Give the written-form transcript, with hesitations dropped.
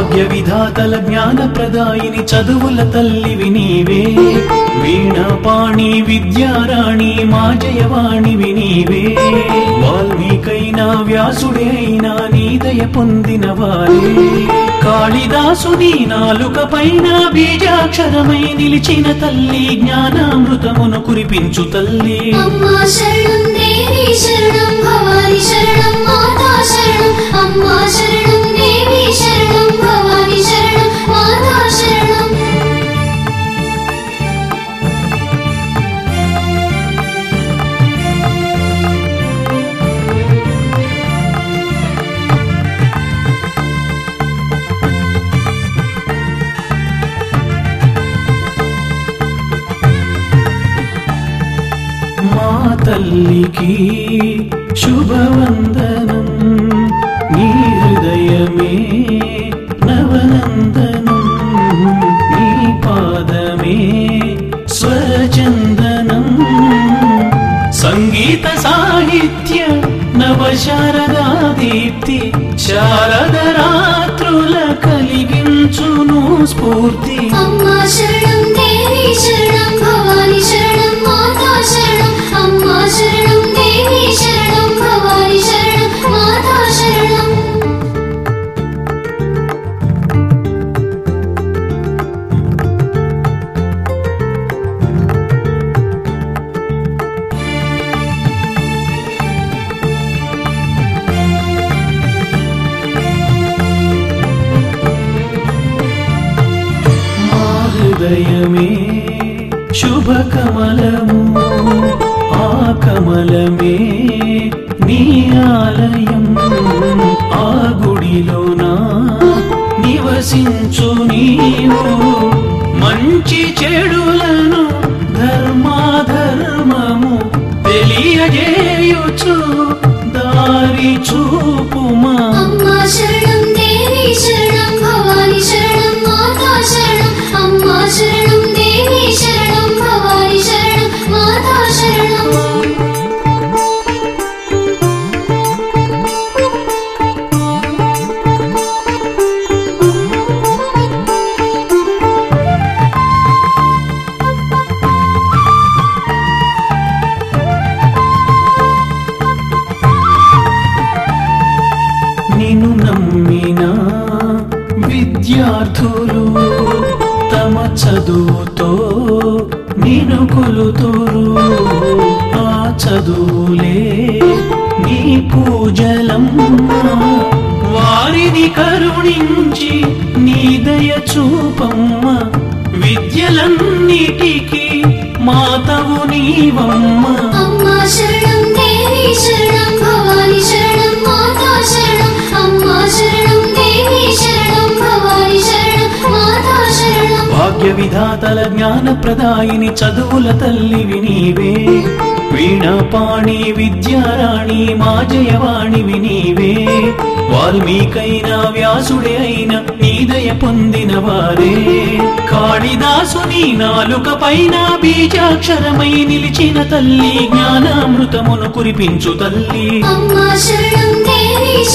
భాగ్య విధాతల జ్ఞాన ప్రదాయిని చదువుల తల్లివి నీవే వీణాపాణి విద్యారాణి మా జయవాణివి నీవే వాల్మీకైనా వ్యాసుడే అయినా నీ దయ పొందిన వారే కాళిదాసుని నాలుక పైన బీజాక్షరమై నిలిచిన తల్లి జ్ఞానామృతమును కురిపించు తల్లి అమ్మా శరణం దేవి శరణం భవాని శరణం మాతా శరణం అమ్మా శరణం దేవి శరణం భవాని శరణం మాతా శరణం మా తల్లికి శుభవందనం నీ హృదయమే నవనందనం నీ పాదమే స్వరచందనం సంగీత సాహిత్య నవశారదా దీప్తి శారద రాత్రుల కలిగించును స్ఫూర్తి అమ్మా శరణం దేవి శరణం భవాని శరణం మాతా శరణం అమ్మా శరణం దేవి శరణం భవాని శరణం మాతా శరణం మా హృదయమే శుభకమలము ఆ కమలమే నీ ఆలయం ఆ గుడిలోనా నివసించు నీవు మంచి చెడులను ధర్మాధర్మము తెలియజేయుచు దారి చూపుమా అమ్మా శరణం దేవి శరణం భవాని శరణం మాతా శరణం అమ్మా శరణం దేవి శరణం భవాని శరణం మాతా శరణం నిన్ను నమ్మిన విద్యార్థులు తమ చదువుతో నిన్ను కొలుతురు ఆ చదువులే నీ పూజలమ్మ వారిని కరుణించి నీ దయ చూపమ్మ విద్యలన్నిటికీ మాతవు నీవమ్మ అమ్మా శరణం దేవి శరణం భవాని శరణం మాతా శరణం అమ్మా శరణం దేవి శరణం భవాని శరణం మాతా శరణం భాగ్య విధాతల జ్ఞాన ప్రదాయిని చదువుల తల్లివి నీవే వీణాపాణి విద్యారాణి మా జయవాణివి నీవే వాల్మీకైనా వ్యాసుడే అయిన నీ దయ పొందిన వారే కాళిదాసుని నాలుక పైన బీజాక్షరమై నిలిచిన తల్లి జ్ఞానామృతమును కురిపించు తల్లి అమ్మా శరణం దేవి